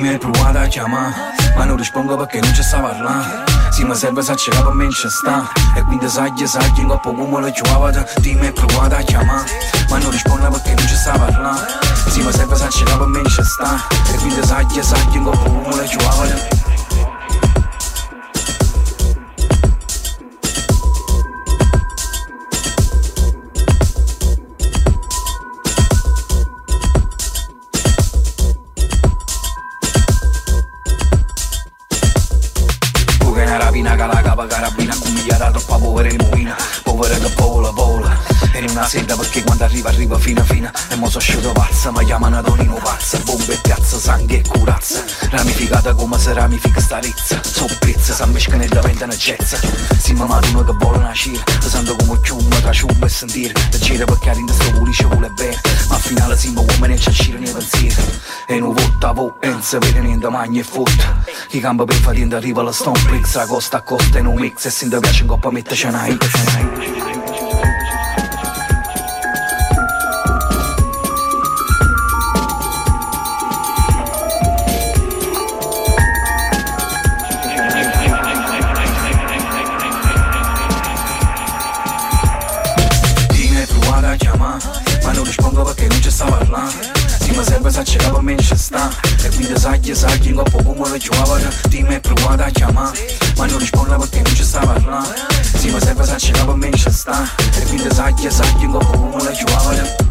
Dimmi hai provato a chiamare, ma non rispondo perché non ci sta parlando. Sì, ma serve se c'è per me ci sta. E quindi sai, in coppa come lo chiamavate. Dimmi hai provato a chiamare, ma non rispondo perché non ci sta parlando. Sì, ma serve se c'è per me ci sta. E quindi sai, in coppa come lo chiamavate. Carabina cumigliata troppa povera in movina, povera che vola e in una sera perché quando arriva fino e mo so asciuto pazza, ma chiamano Tonino pazza, bombe e piazza, sangue e curazza, ramificata come se ramifica sta rizza, sopprizza, s'ammescano e diventano jazz. Si mamma uno che vuole una cira, lo sento come ciumma tra ciumma e sentire, da gira perché in questo pulisce vuole bene, ma al finale si ma uomini e ci uscire nei pensieri, e non vota e non si vede niente magna e fotta, chi campa per fatica arriva la Stone Bricks, a costa e non mix, e se ti piace in coppa metterci una hit. Ma non rispondo perché non ci sta parlando. Sì, ma serve se c'è per me ci sta. E quindi sai, in coppa come lo chiamavate. Dimmi hai provato a chiamare, ma non rispondo perché non ci sta parlando. Sì, ma serve se c'è per me ci sta. E quindi sai, in coppa come lo chiamavate.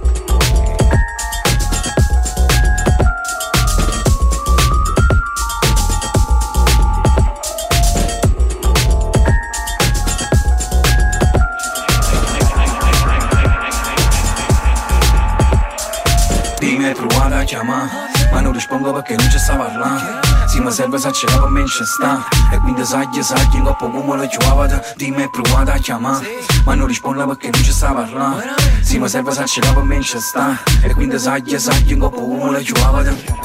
Dimmi hai provato a chiamare, ma non rispondo perché non ci sta parlando. Sì, ma serve se c'è per me ci sta. E quindi sai, in coppa come lo chiamavate. Dimmi hai provato a chiamare, ma non rispondo perché non ci sta parlando. Sì, ma serve se c'è per me ci sta. E quindi sai, in coppa come lo chiamavate.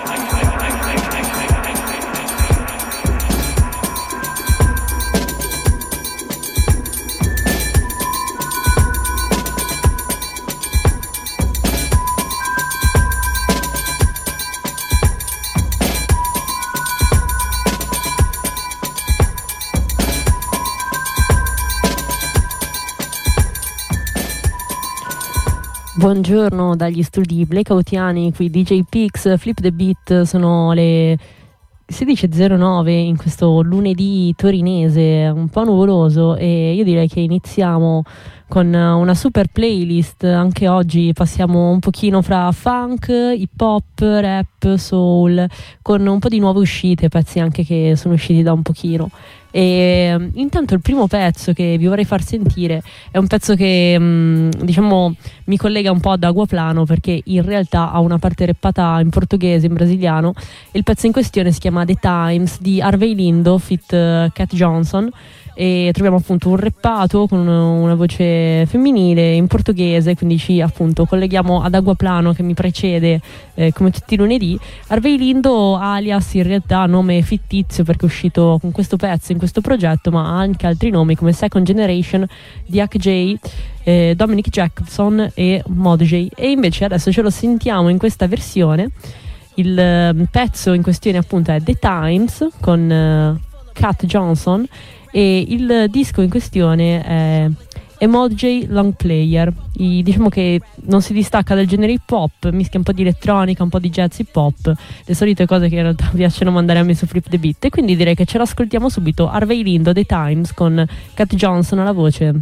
Buongiorno dagli studi blackoutiani, qui DJ Pix, Flip the Beat, sono le 16.09 in questo lunedì torinese, un po' nuvoloso, e io direi che iniziamo con una super playlist. Anche oggi passiamo un pochino fra funk, hip hop, rap, soul, con un po' di nuove uscite, pezzi anche che sono usciti da un pochino. E intanto il primo pezzo che vi vorrei far sentire è un pezzo che diciamo mi collega un po' ad Aguaplano, perché in realtà ha una parte rappata in portoghese, in brasiliano. Il pezzo in questione si chiama The Times di Harvey Lindo feat. Cat Johnson, e troviamo appunto un rappato con una voce femminile in portoghese, quindi ci appunto colleghiamo ad Aguaplano che mi precede come tutti i lunedì. Harvey Lindo, alias in realtà nome fittizio perché è uscito con questo pezzo in questo progetto, ma ha anche altri nomi come Second Generation, DHJ, Dominic Jackson e Modj, e invece adesso ce lo sentiamo in questa versione. Il pezzo in questione appunto è The Times con Cat Johnson, e il disco in questione è Modj Long Player. Diciamo che non si distacca dal genere hip hop, mischia un po' di elettronica, un po' di jazz hip hop, le solite cose che in realtà piacciono mandare a me su Flip the Beat, e quindi direi che ce l'ascoltiamo subito. Harvey Lindo, The Times con Cat Johnson alla voce.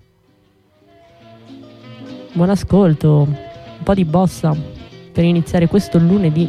Buon ascolto, un po' di bossa per iniziare questo lunedì.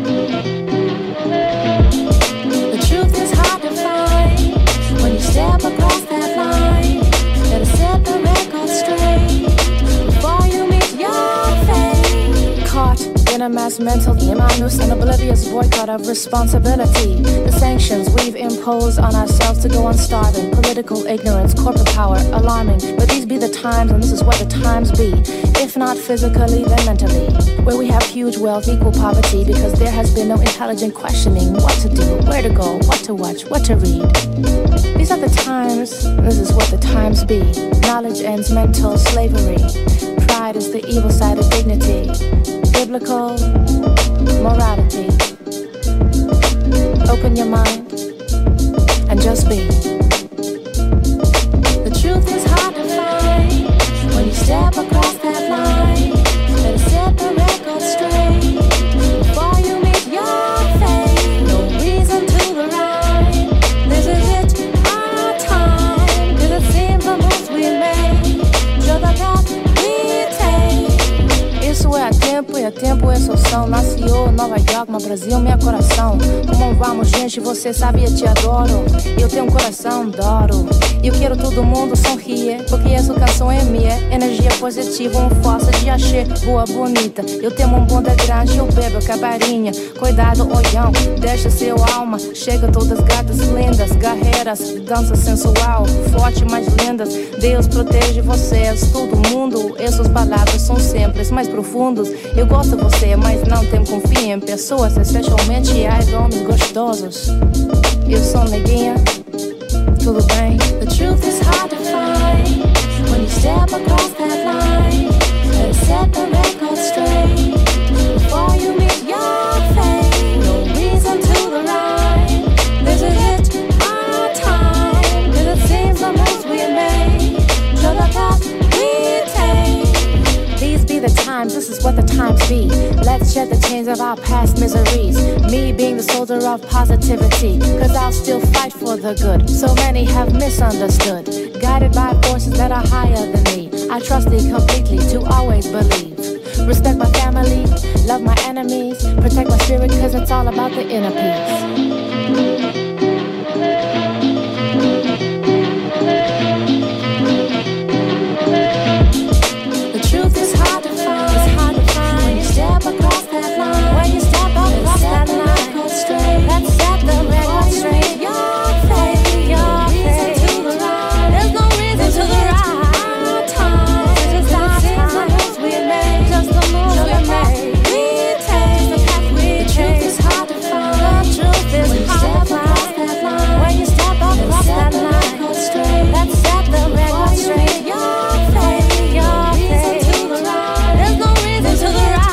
Step across that line, better set the record straight before you meet your fate. Caught in a mass mental minus and oblivious boycott of responsibility. The sanctions we've imposed on ourselves to go on starving. Political ignorance, corporate power, alarming. But these be the times, and this is what the times be. If not physically, then mentally. Where we have huge wealth, equal poverty, because there has been no intelligent questioning what to do, where to go, what to watch, what to read. These are the times, this is what the times be. Knowledge ends mental slavery. Pride is the evil side of dignity. Biblical morality. Open your mind and just be. The truth is hard to find when you step across that line. Better set the record straight before you meet your fate. No reason to the rhyme. This is it, our time. 'Cause it seems the moves we make show the path we take. Isso é tempo é solução. Nasceu Nova York, mas Brasil, meu coração. Como vamos, gente, você sabia, te adoro. Eu tenho um coração, adoro. Eu quero todo mundo sorrir, porque essa canção é minha. Energia positiva, uma força de axé, boa, bonita. Eu tenho um bunda grande, eu bebo cabarinha. Cuidado, olhão, deixa seu alma. Chega todas gatas lindas, guerreiras, dança sensual, forte, mais lindas. Deus protege vocês, todo mundo. Essas palavras são simples, mais profundos. Eu gosto de você, mas não tenho confia em pessoas, especialmente as homens gostosos. Eu sou neguinha, tudo bem? The truth is hard to find when you step across that line. Better set the record straight before you meet your fate. No reason to the rhyme. This is it, our time. 'Cause it seems the moves we made show the path we take. These be the times, this is what the times be. Let's shed the chains of our past miseries. Me being the soldier of positivity, 'cause I'll still fight for the good. So many have misunderstood, guided by forces that are higher than me. I trust thee completely to always believe. Respect my family, love my enemies, protect my spirit 'cause it's all about the inner peace. Step across that line. When you step across that line, straight. Let's set the record straight. Your fate, your fate. To the right. There's no reason to the right. Time. Just our time. Just we made. Just the moves we made. We take the path we take. The truth is hard to find. The truth is hard to find. When you step across that line, straight. Let's set the record straight. Your fate, your fate. To the right. There's no reason to the right.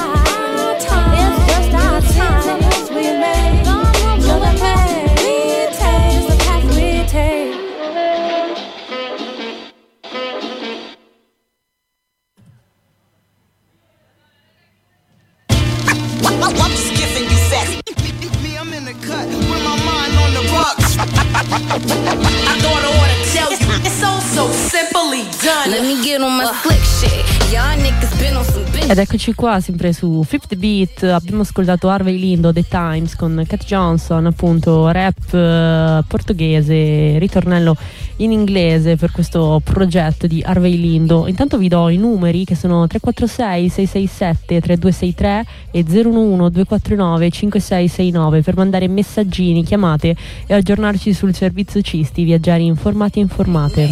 I thought I ought to tell you, it's so simply done. Let me get on my slick shit. Y'all niggas been on some bitch. Ed eccoci qua sempre su Flip the Beat. Abbiamo ascoltato Harvey Lindo, The Times con Cat Johnson, appunto rap portoghese, ritornello in inglese per questo progetto di Harvey Lindo. Intanto vi do i numeri che sono 346 667 3263 e 011 249 5669 per mandare messaggini, chiamate e aggiornarci sul servizio Cisti, viaggiari informati e informate.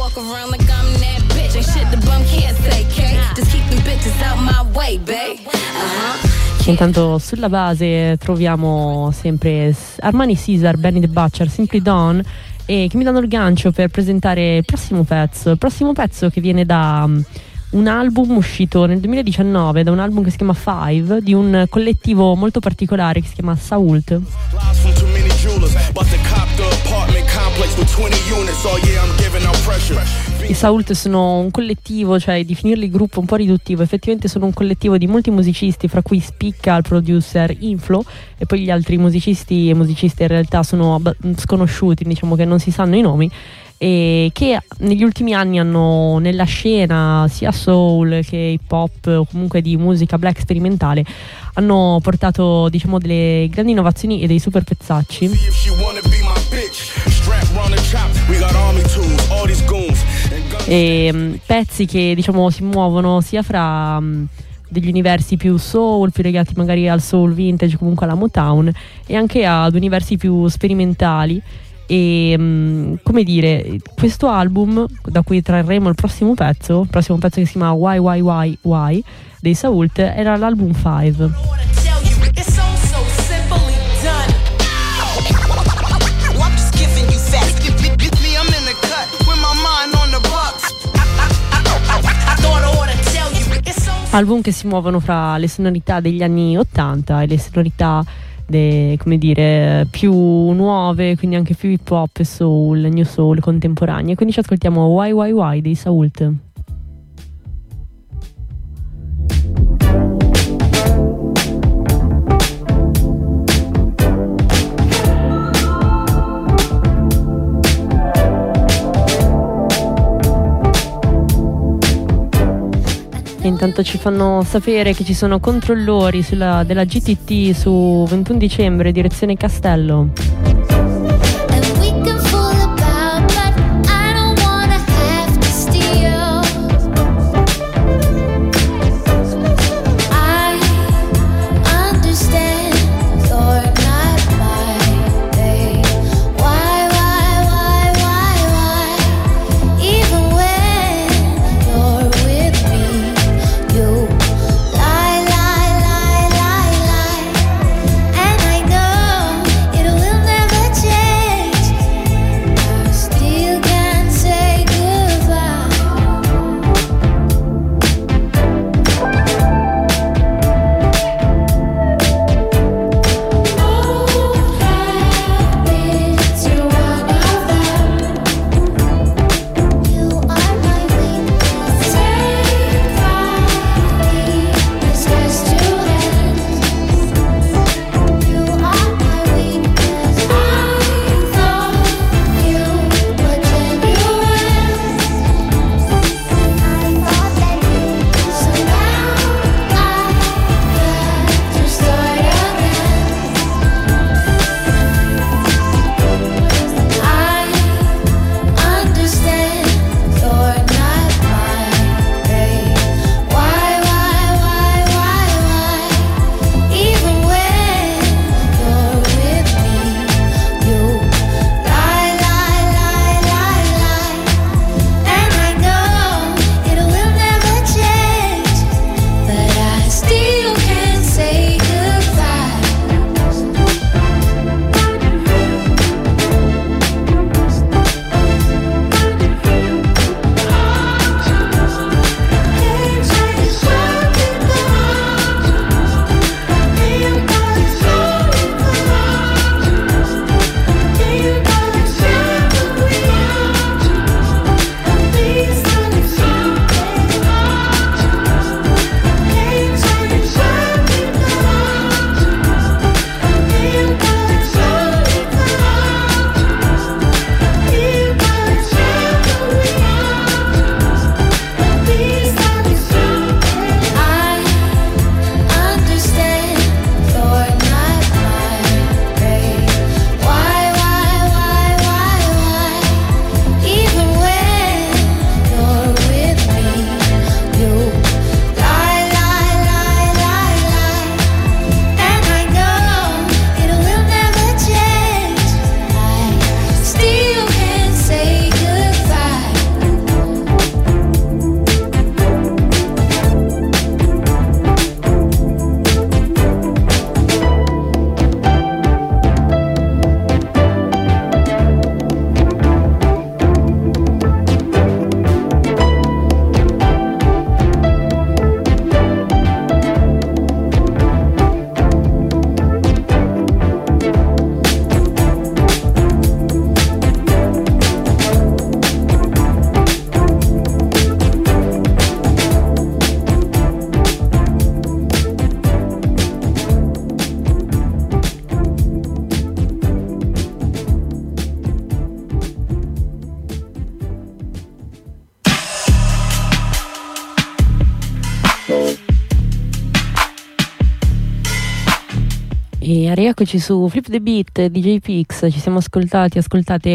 Intanto sulla base troviamo sempre Armani Caesar, Benny the Butcher, Simply Dawn, e che mi danno il gancio per presentare il prossimo pezzo che viene da un album uscito nel 2019, da un album che si chiama Five, di un collettivo molto particolare che si chiama Sault. I Sault sono un collettivo, cioè definirli gruppo un po' riduttivo, effettivamente sono un collettivo di molti musicisti, fra cui spicca il producer Inflo, e poi gli altri musicisti in realtà sono sconosciuti, diciamo che non si sanno i nomi, e che negli ultimi anni hanno nella scena sia soul che hip hop o comunque di musica black sperimentale hanno portato, diciamo, delle grandi innovazioni e dei super pezzacci e pezzi che, diciamo, si muovono sia fra degli universi più soul, più legati magari al soul vintage, comunque alla Motown, e anche ad universi più sperimentali. E come dire, questo album da cui trarremo il prossimo pezzo che si chiama Why dei Sault, era l'album Five. Album che si muovono fra le sonorità degli anni 80 e le sonorità come dire, più nuove, quindi anche più hip hop e soul, new soul contemporanee. Quindi ci ascoltiamo Why dei Sault. E intanto ci fanno sapere che ci sono controllori della GTT su 21 dicembre, direzione Castello. E rieccoci su Flip the Beat, DJ Pix. Ci siamo ascoltate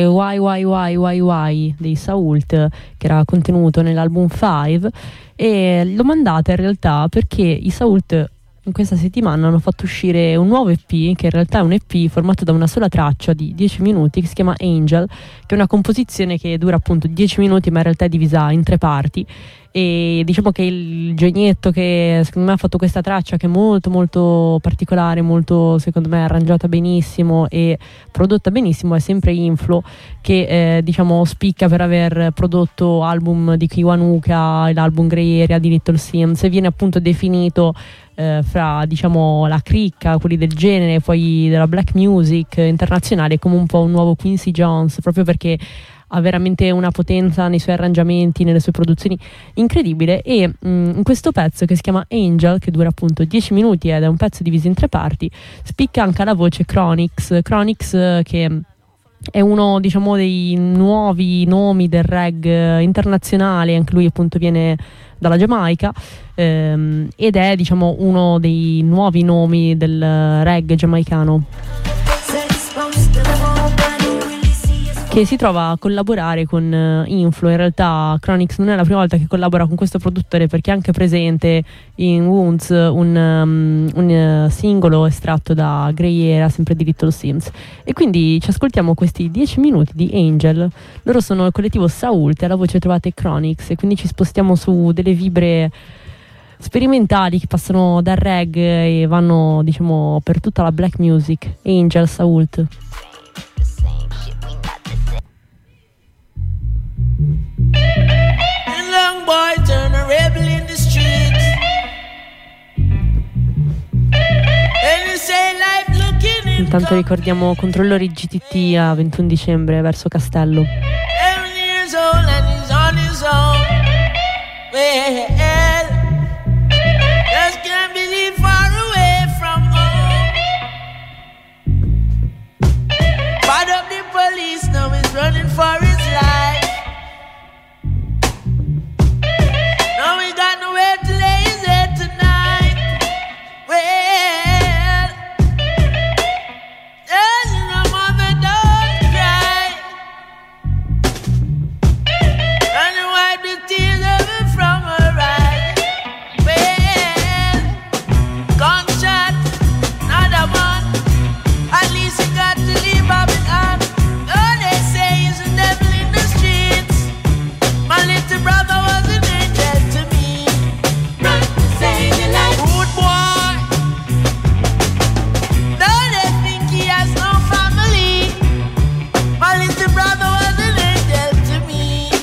Why dei Sault, che era contenuto nell'album 5, e l'ho mandata in realtà perché i Sault in questa settimana hanno fatto uscire un nuovo EP, che in realtà è un EP formato da una sola traccia di 10 minuti, che si chiama Angel, che è una composizione che dura appunto 10 minuti, ma in realtà è divisa in 3 parti. E diciamo che il genietto che secondo me ha fatto questa traccia, che è molto molto particolare, molto secondo me arrangiata benissimo e prodotta benissimo, è sempre Inflo, che diciamo spicca per aver prodotto album di Kiwanuka, l'album Grey Area di Little Sims, e viene appunto definito fra diciamo la cricca, quelli del genere, poi della black music internazionale, come un po' un nuovo Quincy Jones, proprio perché ha veramente una potenza nei suoi arrangiamenti, nelle sue produzioni incredibile. E in questo pezzo, che si chiama Angel, che dura appunto 10 minuti ed è un pezzo diviso in 3 parti, spicca anche la voce Chronixx, che è uno diciamo dei nuovi nomi del reggae internazionale, anche lui appunto viene dalla Giamaica, ed è diciamo uno dei nuovi nomi del reggae giamaicano, che si trova a collaborare con Inflo. In realtà Chronixx non è la prima volta che collabora con questo produttore, perché è anche presente in Wounds, un singolo estratto da Grey Era, sempre di Little Sims. E quindi ci ascoltiamo questi 10 minuti di Angel. Loro sono il collettivo Sault, e alla voce trovate Chronixx, e quindi ci spostiamo su delle vibre sperimentali che passano dal reggae e vanno diciamo per tutta la black music. Angel, Sault. Young boy turn a rebel in the streets. And you say life looking in. Intanto ricordiamo controllori GTT a 21 dicembre verso Castello. 7 years old and he's on his own. Well, just can't believe far away from home. Bad up the police, now he's running for his life. Now he got nowhere to lay his head tonight. Well, tell your mother don't cry, and you wipe the tears away from her eyes. Well, gunshot, another one. At least he got to leave Babylon. Oh, they say he's a devil in the streets. My little brother was an angel to me. Run to save your life. Good boy. Though they think he has no family, my little brother was an angel to me.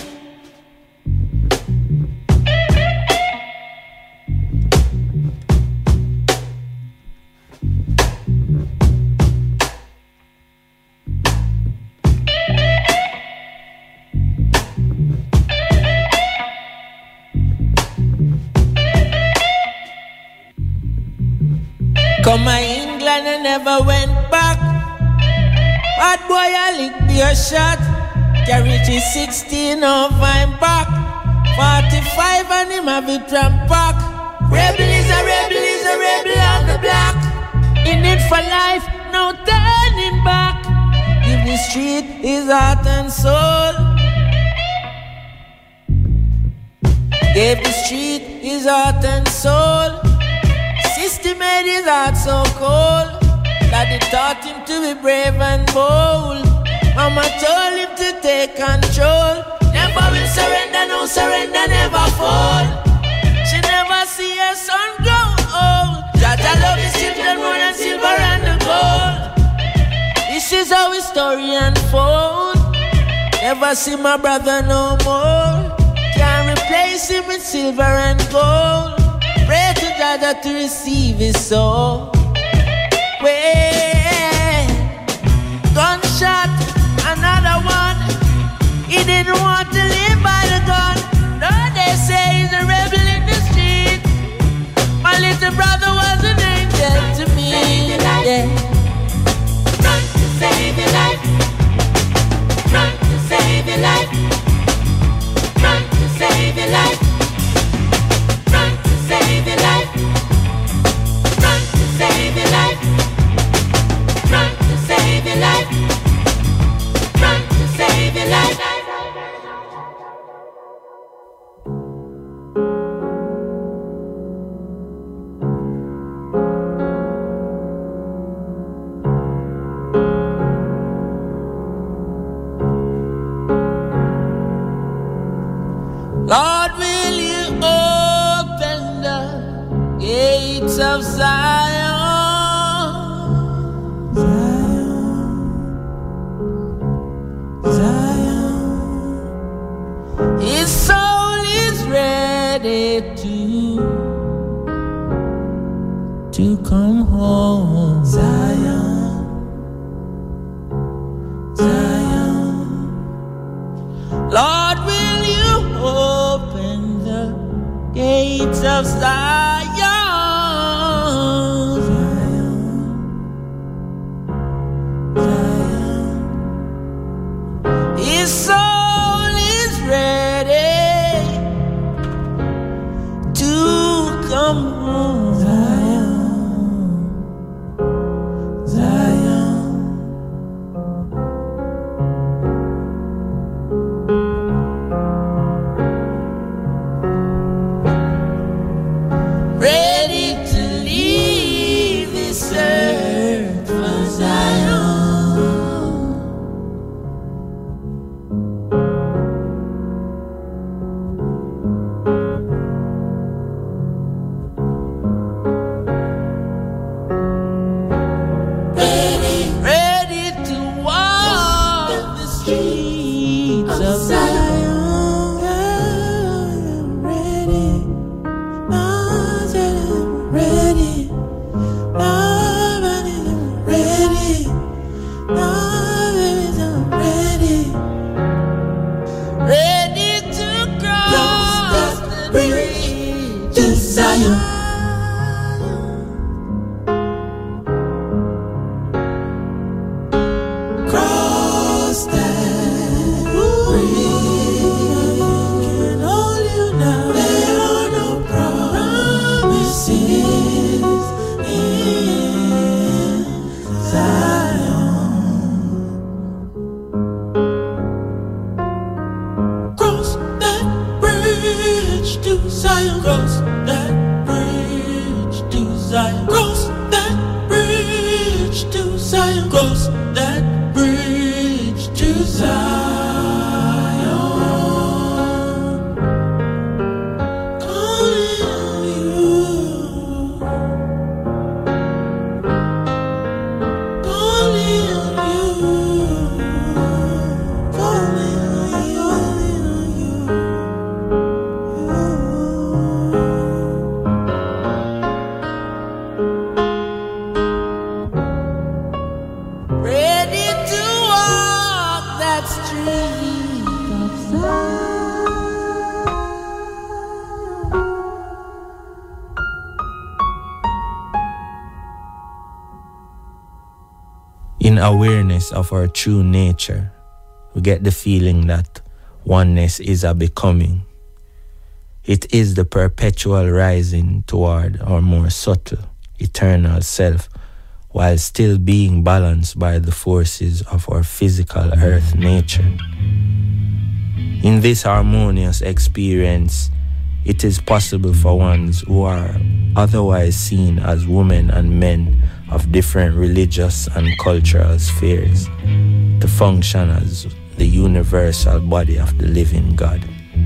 Come to England and never went back. Bad boy, I licked your shot. Carry 16 off I'm back. 45 and him have it tramp back. Rebel is a rebel is a rebel on the block. In it for life, no turning back. Give the street his heart and soul. Gave the street his heart and soul. System made his heart so cold that it taught him to be brave and bold. Mama told him to take control. Never will surrender, no surrender, never fall. She never see her son grow old. Jaja love his children more than silver and the gold. This is how his story unfolds. Never see my brother no more. Can't replace him with silver and gold. Pray to Jaja to receive his soul. Well, gunshot, another one. He didn't want to live by the gun. No, they say he's a rebel in the street. My little brother was an angel to me. Yeah. Run to save your life. Run to save your life. Run to save your life. Run to save your life. Run to save your life. Run to save your life. Run to save your life. Lord, will you open the gates of Zion? Zion. His soul is ready to home. Zion, Zion. Lord, will you open the gates of Zion? His soul is ready to come home. Zion, Zion. Ready to leave this earth for Zion. In awareness of our true nature, we get the feeling that oneness is a becoming. It is the perpetual rising toward our more subtle, eternal self, while still being balanced by the forces of our physical earth nature. In this harmonious experience, it is possible for ones who are otherwise seen as women and men of different religious and cultural spheres to function as the universal body of the living God.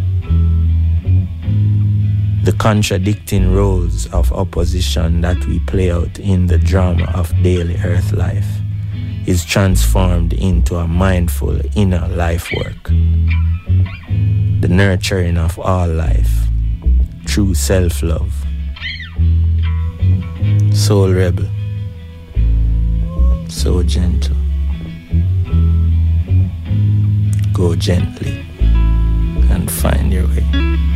The contradicting roles of opposition that we play out in the drama of daily earth life is transformed into a mindful inner life work. The nurturing of all life, true self-love. Soul rebel, so gentle. Go gently and find your way.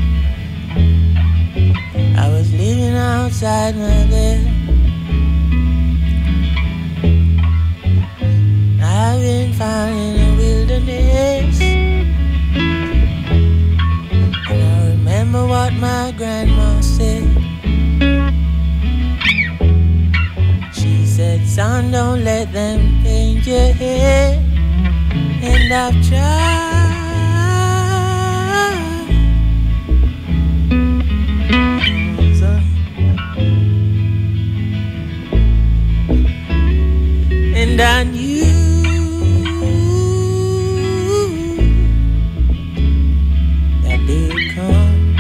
I was living outside my bed. I've been found in the wilderness. And I remember what my grandma said. She said, son, don't let them paint your head. And I've tried. And I knew that they'd come.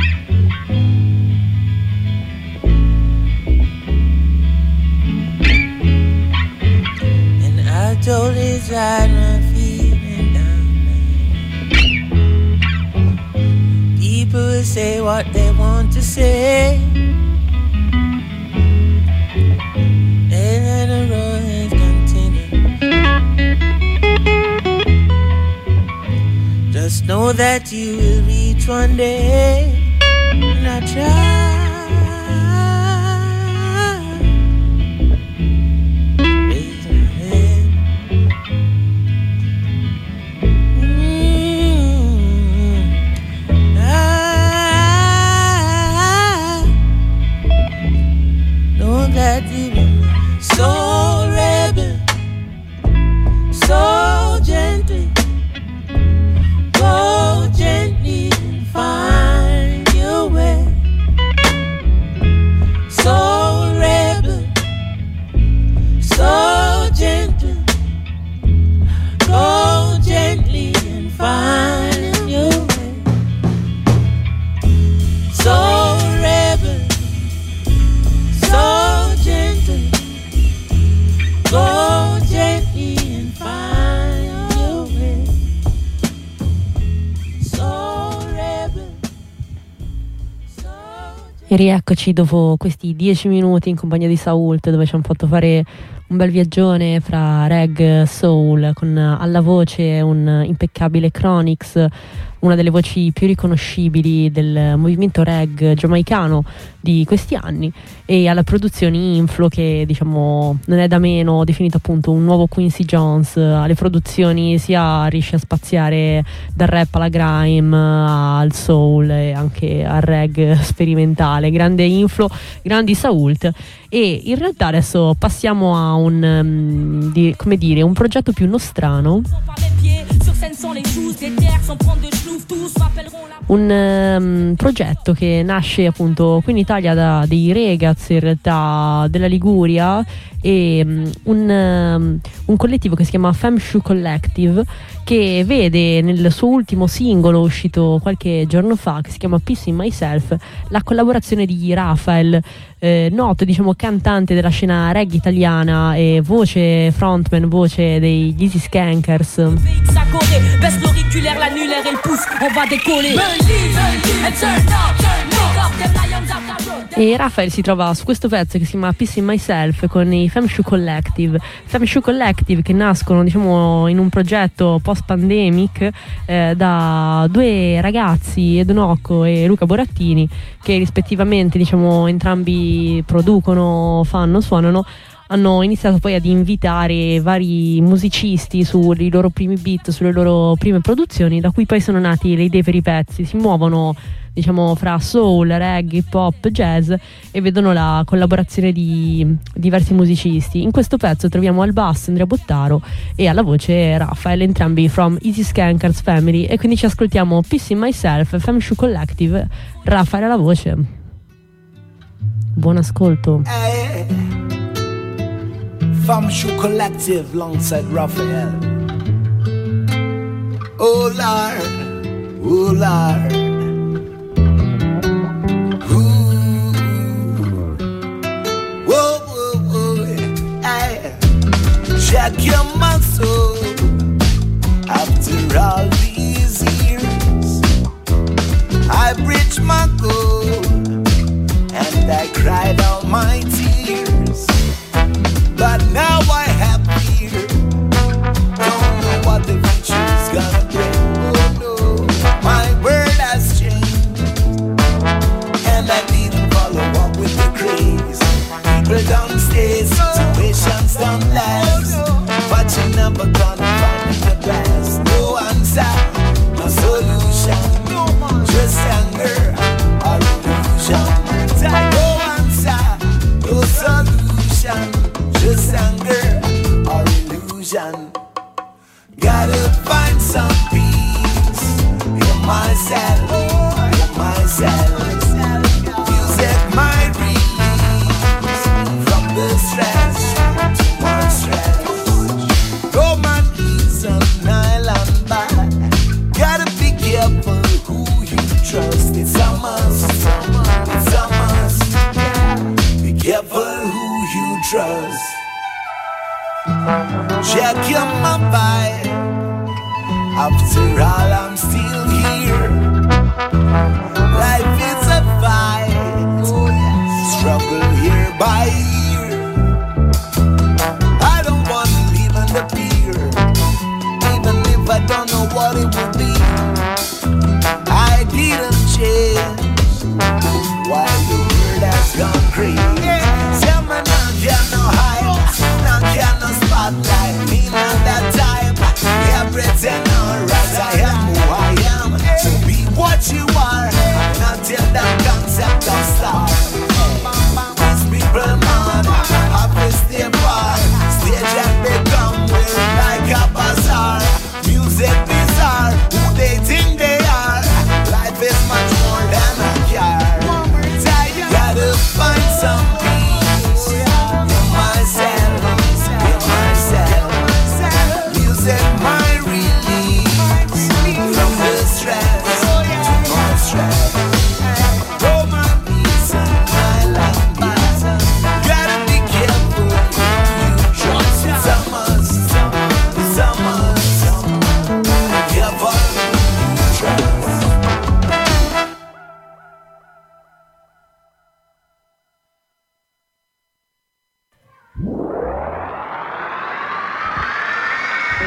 And I told inside my feeling down. People will say what they want to say. And know that you will reach one day. And I try. That you so rebel, so gently, go gently and find your way. So rebel, so gentle, go gently and find your way. So rebel, so gentle, go gently and find your way. So rebel, so gentle. E rieccoci dopo questi 10 minuti in compagnia di Sault, dove ci hanno fatto fare un bel viaggione fra reggae, soul, con alla voce un impeccabile Chronixx, una delle voci più riconoscibili del movimento reggae giamaicano di questi anni, e alla produzione Inflo, che diciamo non è da meno definito appunto un nuovo Quincy Jones. Alle produzioni sia riesce a spaziare dal rap alla grime al soul e anche al reggae sperimentale. Grande Inflo, grandi Sault. E in realtà adesso passiamo a un come dire, un progetto più nostrano, un progetto che nasce appunto qui in Italia da dei ragazzi in realtà della Liguria, e un collettivo che si chiama Femme Shoe Collective, che vede nel suo ultimo singolo uscito qualche giorno fa, che si chiama Peace in Myself, la collaborazione di Raphael, noto diciamo cantante della scena reggae italiana e frontman voce degli Easy Skankers. E Raphael si trova su questo pezzo che si chiama Peace in Myself con i Femme Shoe Collective. Femme Shoe Collective che nascono diciamo in un progetto post-pandemic da due ragazzi, Edonocco e Luca Borattini, che rispettivamente diciamo entrambi producono, suonano. Hanno iniziato poi ad invitare vari musicisti sui loro primi beat, sulle loro prime produzioni, da cui poi sono nati le idee per i pezzi. Si muovono diciamo fra soul, reggae, hip hop, jazz, e vedono la collaborazione di diversi musicisti. In questo pezzo troviamo al basso Andrea Bottaro e alla voce Raphael, entrambi from Easy Skankers Family, e quindi ci ascoltiamo Peace in Myself, Femme Shoe Collective, Raphael alla voce. Buon ascolto. Femme Shoe Collective alongside Raphael. Oh Lord, oh Lord. Ooh. Whoa, whoa, whoa. Hey. Check your muscle. After all these years, I reached my goal and I cried out my tears. But now I have fear. Don't know what the future's gonna bring. Oh no, my world has changed, and I didn't follow up with the craze. People don't stay, situations don't last, but you're never gonna find the best. No answer, no solution, just anger or illusion. No answer, no solution, just anger or illusion. Gotta find some peace in myself, in myself. Music might release from the stress, too much stress. Romance on island bad. Gotta be careful who you trust. It's a must, it's a must. Be careful who you trust. Check your vibe. After all, I'm still here. Life is a fight, struggle year by year. I don't wanna live in the fear, even if I don't know what it will be.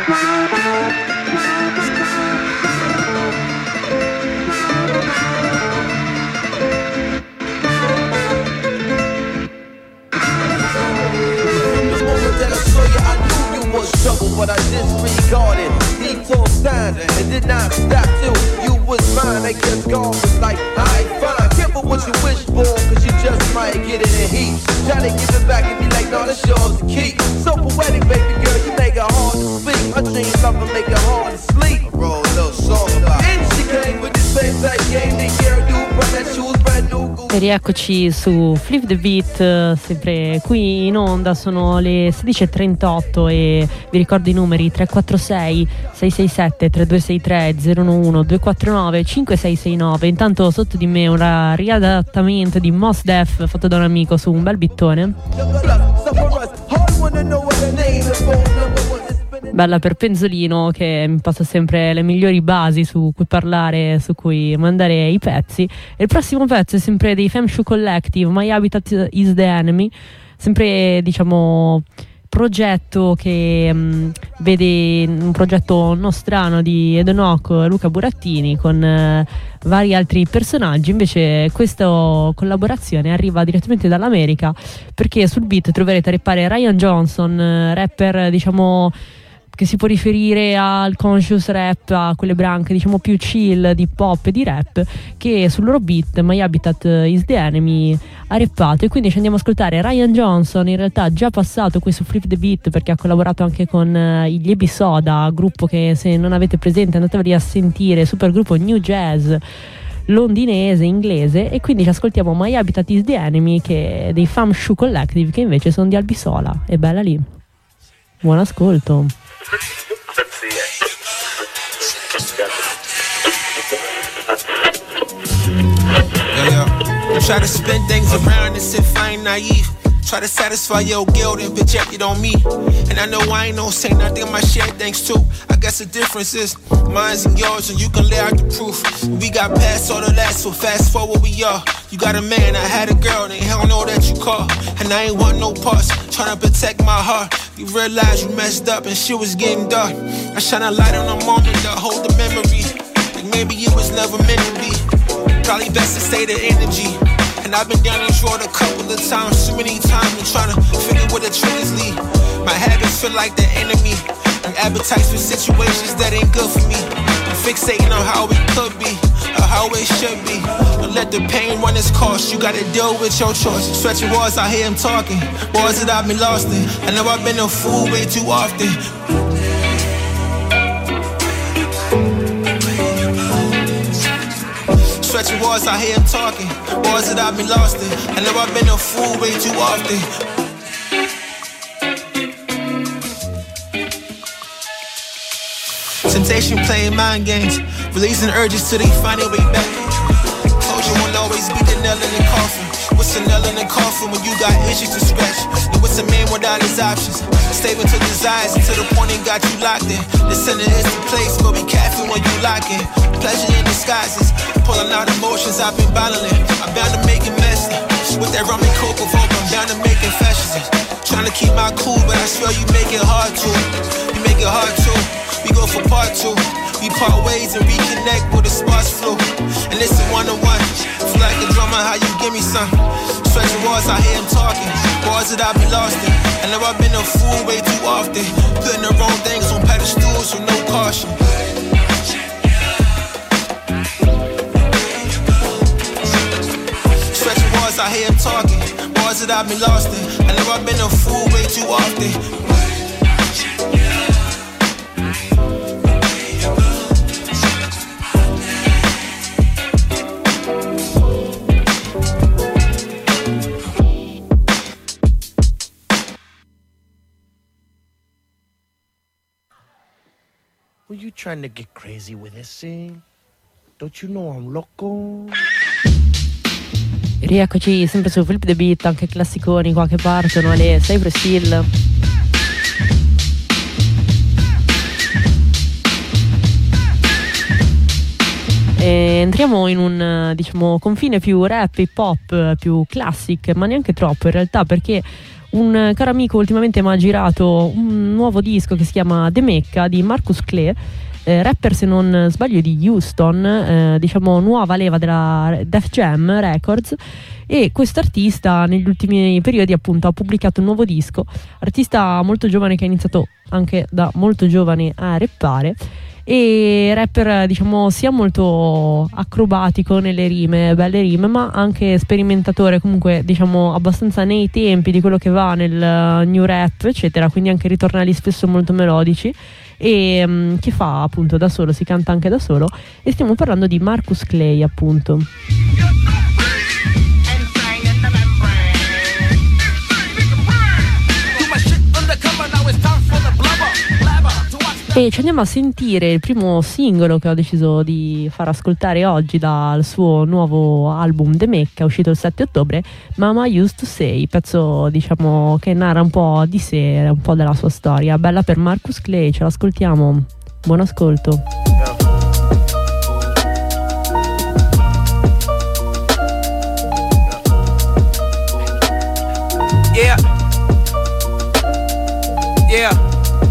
Trouble, but I disregarded detour signs and did not stop till you was mine. I guess God was like, alright, fine. Careful what you wish for, cause you just might get it in heat. Try to give it back and be like, no, that's yours to keep. So poetic, baby girl, you make it hard to speak. My dreams love to make it hard to sleep. I wrote a little song about it. And she came with the same type game, they care do, but that shoes brand new. E rieccoci su Flip the Beat, sempre qui in onda, sono le 16.38 e vi ricordo i numeri 346 667 3263 011 249 5669. Intanto sotto di me un riadattamento di Mos Def fatto da un amico su un bel bittone. Bella per Penzolino, che mi passa sempre le migliori basi su cui parlare, su cui mandare i pezzi. E il prossimo pezzo è sempre dei Fem Shoe Collective, My Habitat is the Enemy, sempre diciamo progetto che vede un progetto nostrano di Edonocco e Luca Burattini con vari altri personaggi. Invece questa collaborazione arriva direttamente dall'America, perché sul beat troverete a rappare Ryan Johnson, rapper diciamo che si può riferire al conscious rap, a quelle branche diciamo più chill di pop e di rap, che sul loro beat My Habitat is the Enemy ha rappato. E quindi ci andiamo a ascoltare Ryan Johnson, in realtà già passato qui su Flip the Beat, perché ha collaborato anche con gli Ebisoda, gruppo che se non avete presente andateveli a sentire, super gruppo new jazz londinese, inglese. E quindi ci ascoltiamo My Habitat is the Enemy, che è dei Fam Shoe Collective, che invece sono di Albisola. È bella lì. Buon ascolto. Try to spin things around as if I ain't naive. Try to satisfy your guilt and project it on me. And I know I ain't no saint, I think I might share things too. I guess the difference is mine's and yours, and you can lay out the proof. We got past all of that, so fast forward we are. You got a man, I had a girl, they don't know that you call. And I ain't want no parts, trying to protect my heart. You realize you messed up and shit was getting dark. I shine a light on a moment to hold the memory. Like maybe it was never meant to be. Probably best to stay the energy. And I've been down this road a couple of times, too many times, and trying to figure where the triggers lead. My habits feel like the enemy, and appetites for situations that ain't good for me. I'm fixating on how it could be, or how it should be. Don't let the pain run its course, you gotta deal with your choice. Stretching walls, I hear him talking, boys that I've been lost in. I know I've been a fool way too often. Stretching walls, I hear him talking. Boys that I've been lost in. I know I've been a fool way too often. Temptation playing mind games, releasing urges till they find their way back. Told you won't always be the nail in the coffin. What's a nail in the coffin when you got issues to scratch? And what's a man without his options? Stable to desires until the point it got you locked in. The center is the place, but be careful when you lock in. Pleasure in disguises, pulling out emotions I've been battling. I'm bound to make it messy. With that rum and coke of hope, I'm bound to make confessions. Trying to keep my cool, but I swear you make it hard to. You make it hard to. We go for part two. We part ways and reconnect where the sparks flew. And it's a one-on-one. Feel like a drummer, how you give me some. Stretching walls, I hear him talking. Boys that I be lost in. I know I've been a fool way too often. Putting the wrong things on pedestals with no caution. Stretching walls, I hear him talking. Boys that I've been lost in. I know I've been a fool way too often. Were you trying to get crazy with this thing? Don't you know I'm loco? Rieccoci sempre su Flip the Beat, anche classiconi qua che partono alle Cypress Hill. E entriamo in un diciamo confine più rap, hip hop, più classic, ma neanche troppo in realtà, perché un caro amico ultimamente mi ha girato un nuovo disco che si chiama The Mecca di Marcus Clay, rapper se non sbaglio di Houston, diciamo nuova leva della Def Jam Records, e questo artista negli ultimi periodi appunto ha pubblicato un nuovo disco, artista molto giovane che ha iniziato anche da molto giovane a rappare, e rapper diciamo sia molto acrobatico nelle rime, belle rime, ma anche sperimentatore, comunque diciamo abbastanza nei tempi di quello che va nel new rap eccetera, quindi anche ritornali spesso molto melodici, e che fa appunto da solo, si canta anche da solo, e stiamo parlando di Marcus Clay appunto. E ci andiamo a sentire il primo singolo che ho deciso di far ascoltare oggi dal suo nuovo album The Mecca, uscito il 7 ottobre, Mama Used to Say, pezzo diciamo che narra un po' di sé, un po' della sua storia. Bella per Marcus Clay, ce l'ascoltiamo, buon ascolto. Yeah. Yeah.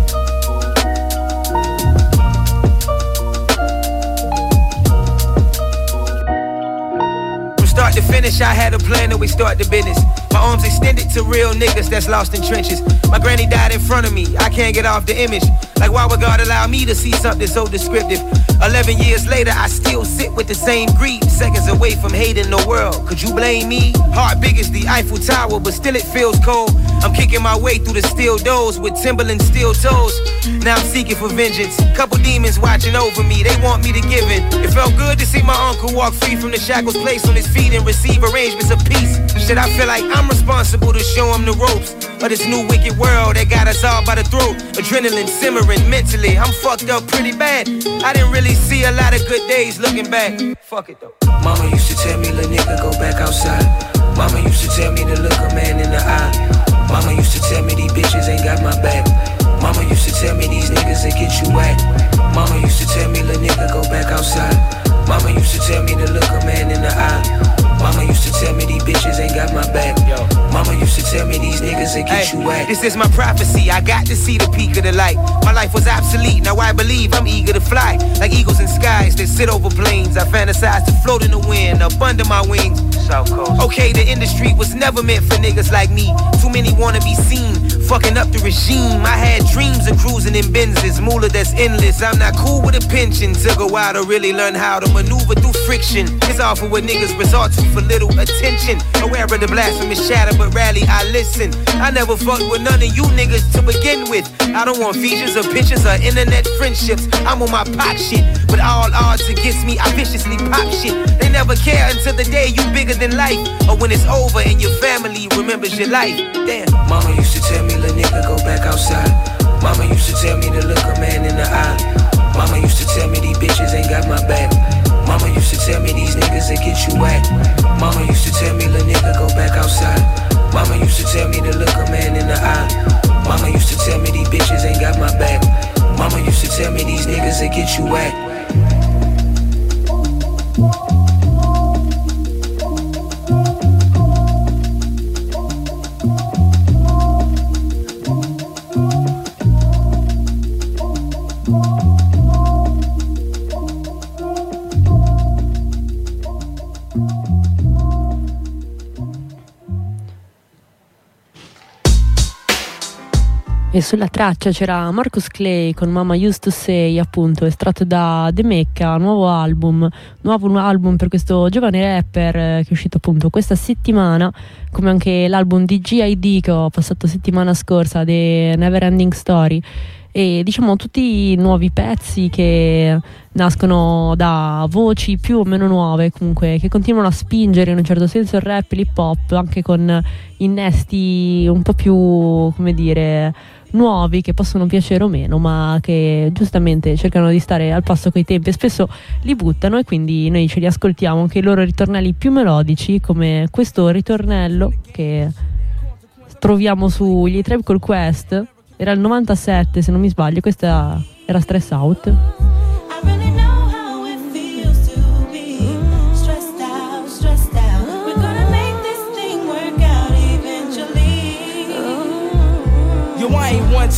Start to finish, I had a plan that we start the business. My arms extended to real niggas that's lost in trenches. My granny died in front of me, I can't get off the image. Like why would God allow me to see something so descriptive? 11 years later, I still sit with the same grief. Seconds away from hating the world, could you blame me? Heart big as the Eiffel Tower, but still it feels cold. I'm kicking my way through the steel doors with Timberland steel toes. Now I'm seeking for vengeance. Couple demons watching over me, they want me to give in. It felt good to see my uncle walk free from the shackles placed on his feet and receive arrangements of peace. Shit, I feel like I'm responsible to show him the ropes of this new wicked world that got us all by the throat. Adrenaline simmering mentally, I'm fucked up pretty bad. I didn't really see a lot of good days looking back. Fuck it though. Mama used to tell me, little nigga, go back outside. Mama used to tell me to look a man in the eye. Mama used to tell me these bitches ain't got my back. Mama used to tell me these niggas that get you whacked. Mama used to tell me, little nigga, go back outside. Mama used to tell me to look a man in the eye. Mama used to tell me these bitches ain't got my back. Mama used to tell me these niggas that get you whacked. This is my prophecy, I got to see the peak of the light. My life was obsolete, now I believe I'm eager to fly. Like eagles in skies that sit over plains, I fantasize to float in the wind, up under my wings. South Coast. Okay, the industry was never meant for niggas like me. Too many wanna be seen, fucking up the regime. I had dreams of cruising in Benzes, moolah that's endless. I'm not cool with a pension, took a while to really learn how to maneuver through friction. It's all for what niggas resort to for little attention. Aware of the blasphemous shatter, but rarely I listen. I never fucked with none of you niggas to begin with. I don't want features or pictures or internet friendships. I'm on my pop shit, but all odds against me, I viciously pop shit. They never care until the day you bigger than life, or when it's over and your family remembers your life. Damn. Mama used to tell me, little nigga, go back outside. Mama used to tell me to look a man in the eye. Mama used to tell me these bitches ain't got my back. Mama used to tell me these niggas that get you whacked. Mama used to tell me, little nigga, go back outside. Mama used to tell me to look a man in the eye. Mama used to tell me these bitches ain't got my back. Mama used to tell me these niggas that get you whacked. E sulla traccia c'era Marcus Clay con Mama Used to Say, appunto estratto da The Mecca, nuovo album per questo giovane rapper che è uscito appunto questa settimana, come anche l'album di G.I.D. che ho passato settimana scorsa, The Never Ending Story. E diciamo tutti nuovi pezzi che nascono da voci più o meno nuove, comunque che continuano a spingere in un certo senso il rap, l'hip hop, anche con innesti un po' più, come dire, nuovi, che possono piacere o meno, ma che giustamente cercano di stare al passo coi tempi e spesso li buttano, e quindi noi ce li ascoltiamo anche i loro ritornelli più melodici, come questo ritornello che troviamo sugli Tribe Called Quest. Era il 97 se non mi sbaglio, questa era Stress Out.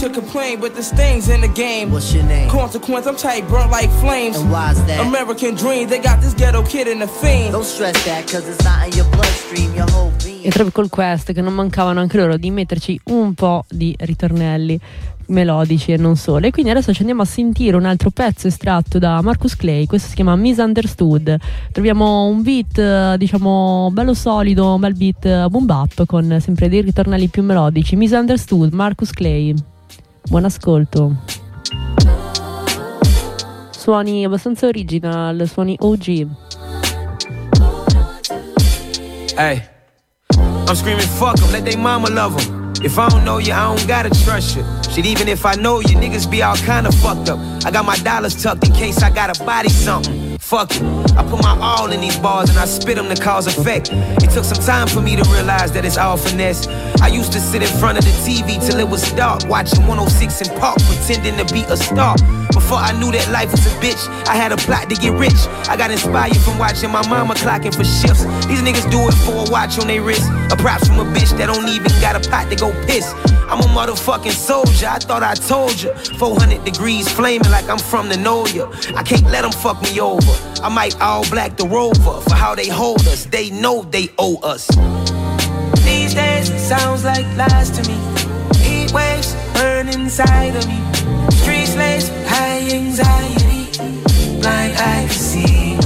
to complain, but there's things in the game. What's your name? Consequence, I'm tight, burnt like flames. And why's that? American dream, they got this ghetto kid in the fiend. Don't stress that, cause it's not in your bloodstream, your whole being. E Tribe Called Quest, che non mancavano anche loro di metterci un po' di ritornelli melodici e non solo. E quindi adesso ci andiamo a sentire un altro pezzo estratto da Marcus Clay. Questo si chiama Misunderstood. Troviamo un beat diciamo bello solido, un bel beat boom bap con sempre dei ritornelli più melodici. Misunderstood, Marcus Clay. Buon ascolto. Suoni abbastanza original, suoni OG. Hey, I'm screaming fuck 'em, let they mama love 'em. If I don't know you, I don't gotta trust you. Shit, even if I know you, niggas be all kinda fucked up. I got my dollars tucked in case I gotta body something. Fuck it, I put my all in these bars and I spit them to cause effect. It took some time for me to realize that it's all finesse. I used to sit in front of the TV till it was dark, watching 106 in Park, pretending to be a star. Before I knew that life was a bitch, I had a plot to get rich. I got inspired from watching my mama clocking for shifts. These niggas do it for a watch on their wrist. A props from a bitch that don't even got a pot to go piss. I'm a motherfucking soldier, I thought I told you. 400 degrees flaming like I'm from the know ya. I can't let them fuck me over. I might all black the Rover for how they hold us. They know they owe us. These days it sounds like lies to me. Heat waves burn inside of me. Streets laced with high anxiety. Blind eye can see.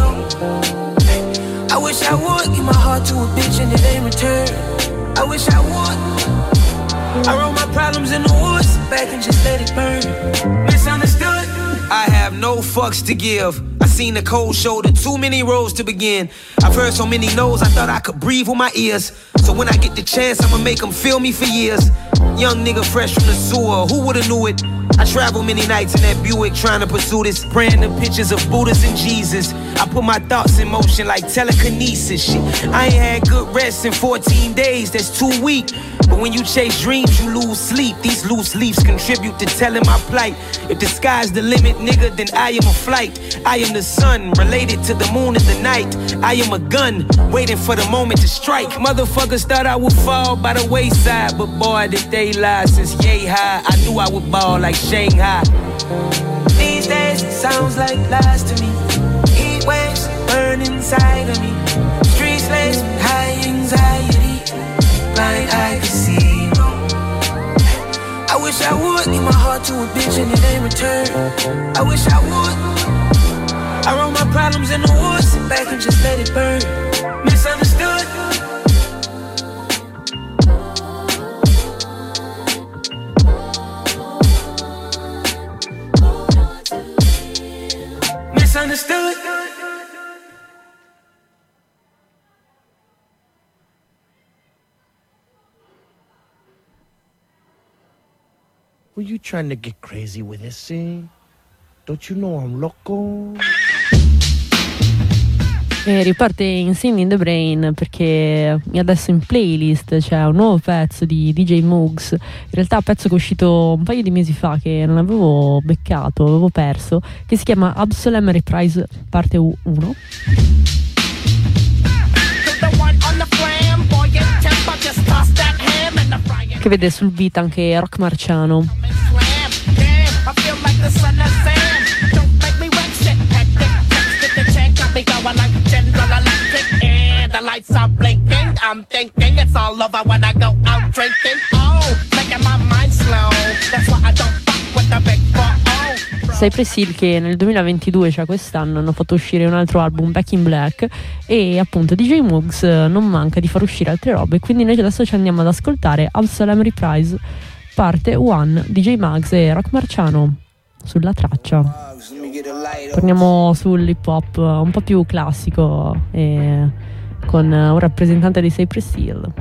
I wish I would give my heart to a bitch and it ain't return. I wish I would. I roll my problems in the woods, back and just let it burn. Misunderstood. I have no fucks to give. I seen the cold shoulder, too many roads to begin. I've heard so many no's, I thought I could breathe with my ears. So when I get the chance, I'ma make them feel me for years. Young nigga fresh from the sewer, who would've knew it? I travel many nights in that Buick trying to pursue this. Praying the pictures of Buddhas and Jesus. I put my thoughts in motion like telekinesis shit. I ain't had good rest in 14 days, that's too weak. But when you chase dreams, you lose sleep. These loose leaves contribute to telling my plight. If the sky's the limit, nigga, then I am a flight. I am the sun, related to the moon in the night. I am a gun, waiting for the moment to strike. Motherfuckers thought I would fall by the wayside, but boy, did they lie since yay high. I knew I would ball like Shanghai. These days it sounds like lies to me. Heat waves burn inside of me. Streets laced with high anxiety. Blind eye can see. I wish I would give my heart to a bitch and it ain't return. I wish I would. I roll my problems in the woods, sit back and just let it burn. Misunderstood. Misunderstood. Were you trying to get crazy with this thing? Don't you know I'm loco? E riparte in Singing in the Brain perché adesso in playlist c'è un nuovo pezzo di DJ Moogs. In realtà un pezzo che è uscito un paio di mesi fa che non avevo beccato, avevo perso, che si chiama Absolem Reprise parte 1. Che vede sul beat anche Rock Marciano. I'm thinking it's all over when I go out drinking. Oh, making my mind slow. That's why I don't fuck with the big four. Cypress Hill, che nel 2022, cioè quest'anno, hanno fatto uscire un altro album, Back in Black, e appunto DJ Moogs non manca di far uscire altre robe, quindi noi adesso ci andiamo ad ascoltare Absolem Reprise parte 1, DJ Muggs e Rock Marciano sulla traccia. Torniamo sull'hip hop un po' più classico con un rappresentante di Cypress Hill.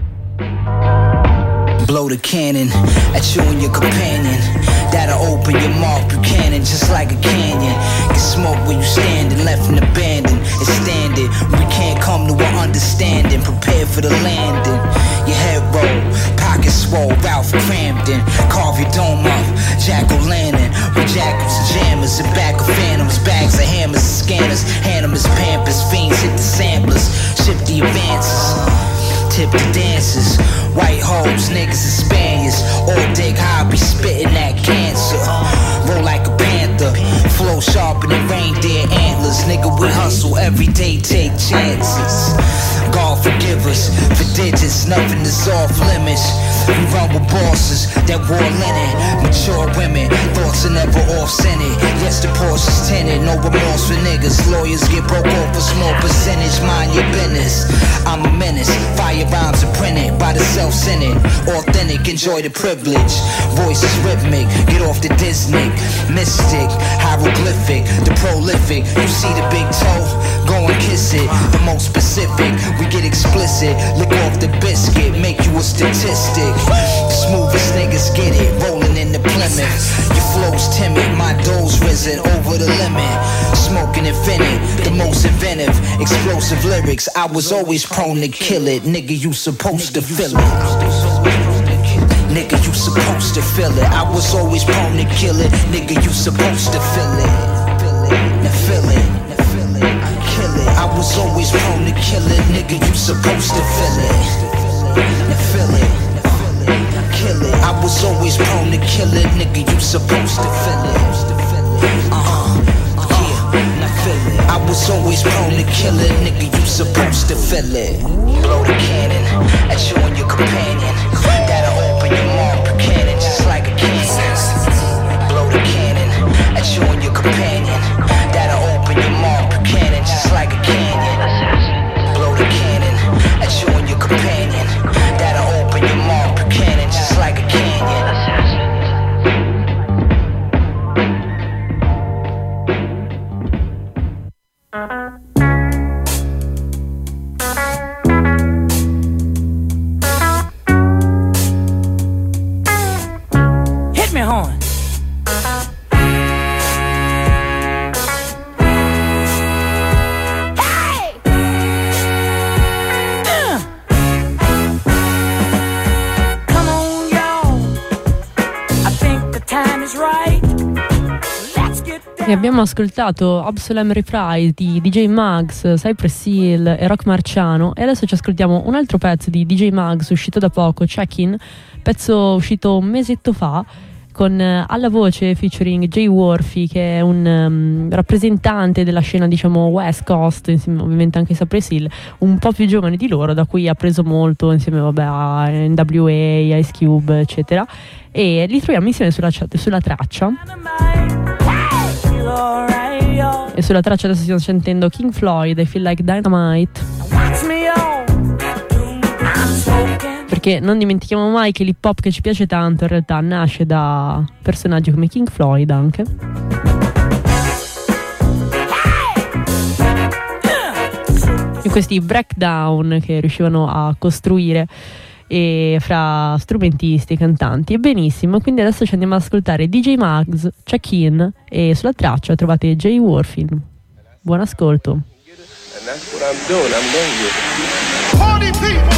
Blow the cannon at you and your companion. That'll open your mouth, Buchanan, just like a canyon. Get smoke where you standing, left and abandoned. It's standard, we can't come to an understanding. Prepare for the landing. Your head roll, pockets swole, Ralph Crampton. Carve your dome up, jack-o'-lantern. With jackets and jammers, and back of phantoms. Bags of hammers and scanners. Hand them as pampers, fiends hit the samplers. Ship the advances. tip the dancers. White hoes, niggas and Spaniards. All dig high, be spitting that cancer. Roll like a panther, flow sharper than reindeer antlers. Nigga, we hustle every day, take chances. God forgive us for digits, nothing is off limits. We run with bosses that wore linen, mature women, thoughts are never off-centered. Yes, the Porsche's tinted, no remorse for niggas. Lawyers get broke off a small percentage, mind your business. I'm a menace, fire rhymes are printed by the self-centered. Authentic, enjoy the privilege. Voice is rhythmic, get off the Disney. Mystic, hieroglyphic, the prolific. You see the big toe, go and kiss it. The most specific, we get explicit. Lick off the biscuit, make you a statistic. Smoothest niggas get it, rolling in the Plymouth. Your flow's timid, my doe's risen over the limit. Smoking infinite, the most inventive, explosive lyrics. I was always prone to kill it. Nigga, you supposed to feel it. Nigga, you supposed to feel it. I was always prone to kill it. Nigga, you supposed to feel it. Now feel it. Kill it. I was always prone to kill it. Nigga, you supposed to feel it. Now feel it. Kill it. I was always prone to kill it. Nigga, you supposed to feel it. Yeah, now feel it. I was always prone to kill it. Nigga, you supposed to feel it. Blow the cannon at you and your companion. That'll open your mouth, cannon just like a cannon. Blow the cannon at you and your companion. That'll open your mouth, cannon just like a canyon. Blow the cannon at you and your companion. That'll open your mouth, cannon just like a canyon. Hit me, horn. E abbiamo ascoltato Absolem Reprise di DJ Muggs, Cypress Hill e Rock Marciano, e adesso ci ascoltiamo un altro pezzo di DJ Muggs uscito da poco, Check-In, pezzo uscito un mesetto fa con alla voce featuring Jay Worthy, che è un rappresentante della scena, diciamo, West Coast, insieme ovviamente anche a Cypress Hill, un po' più giovane di loro, da cui ha preso molto insieme, vabbè, a NWA, Ice Cube, eccetera, e li troviamo insieme sulla traccia. E sulla traccia adesso stiamo sentendo King Floyd, I Feel Like Dynamite. Perché non dimentichiamo mai che l'hip hop che ci piace tanto in realtà nasce da personaggi come King Floyd anche. E questi breakdown che riuscivano a costruire e fra strumentisti e cantanti. E benissimo, quindi adesso ci andiamo ad ascoltare DJ Muggs, Check-In, e sulla traccia trovate Jay Worthy. Buon ascolto. And that's what I'm doing. I'm going to Party people.